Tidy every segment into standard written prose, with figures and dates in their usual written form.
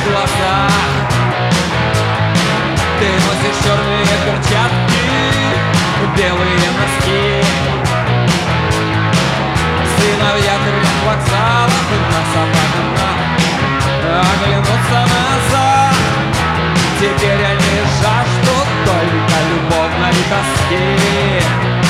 глаза. Ты носишь черные перчатки, белые носки. Сыновья трех вокзалов нас обогнали, оглянуться назад. Теперь они жаждут только любовной тоски.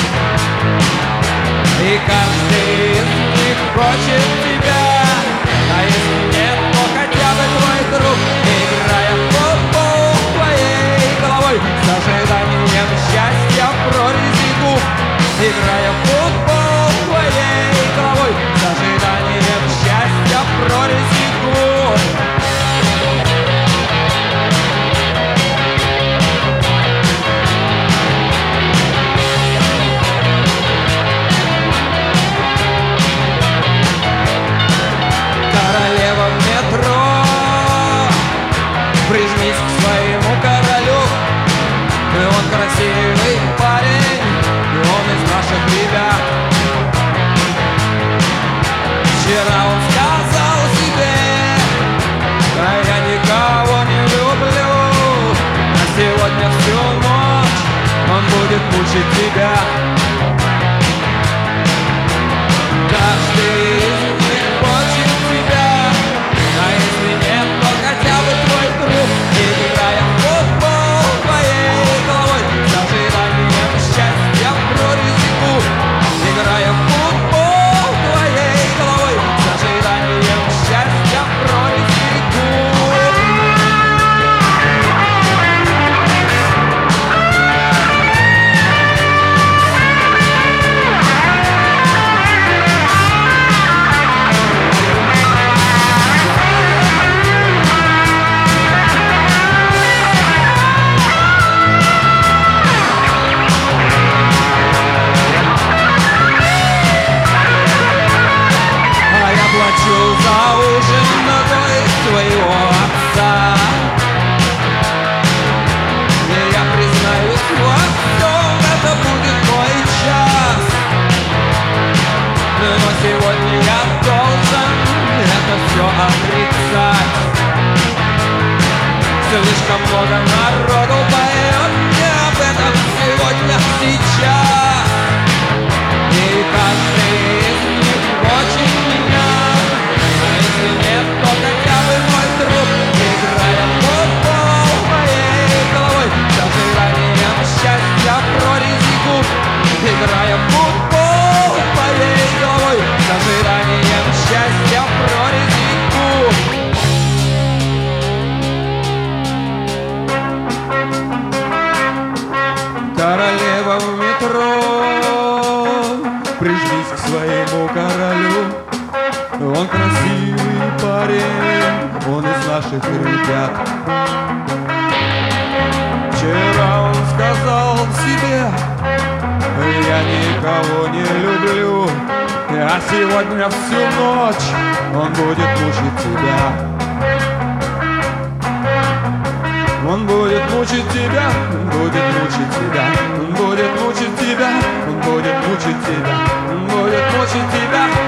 И каждый из них хочет тебя, а если нет, то хотя бы твой друг. Играя в футбол твоей головой, с ожиданием счастья в прорези губ. Играя в футбол твоей головой, с ожиданием счастья в прорези губ. Королева в метро, прижмись к своему королю. Он красивый парень, он из наших ребят. Вчера он сказал себе: а я никого не люблю. А сегодня всю ночь он будет мучить тебя. Каждый из них хочет тебя, а если нет, то хотя бы твой друг. Играя в футбол твоей головой, с ожиданием счастья в прорези губ. Играя в футбол твоей головой, с ожиданием счастья в прорези губ. Плачу за ужин ногой твоего отца. И я признаюсь во всем, это будет мой час. Но сегодня я должен это все отрицать. Слишком много народу поет мне об этом сегодня, сейчас. И каждый из них хочет меня. Если нет, то хотя бы мой друг. Играя в футбол моей головой, с ожиданием счастья в прорези губ. Играя в футбол моей головой, с ожиданием счастья в прорези губ. Королева в метро, прижмись к своему королю. Он красивый парень, он из наших ребят. Вчера он сказал себе: я никого не люблю. А сегодня всю ночь он будет мучить тебя. Он будет мучить тебя, он будет мучить тебя, он будет мучить тебя, он будет мучить тебя, он будет мучить тебя.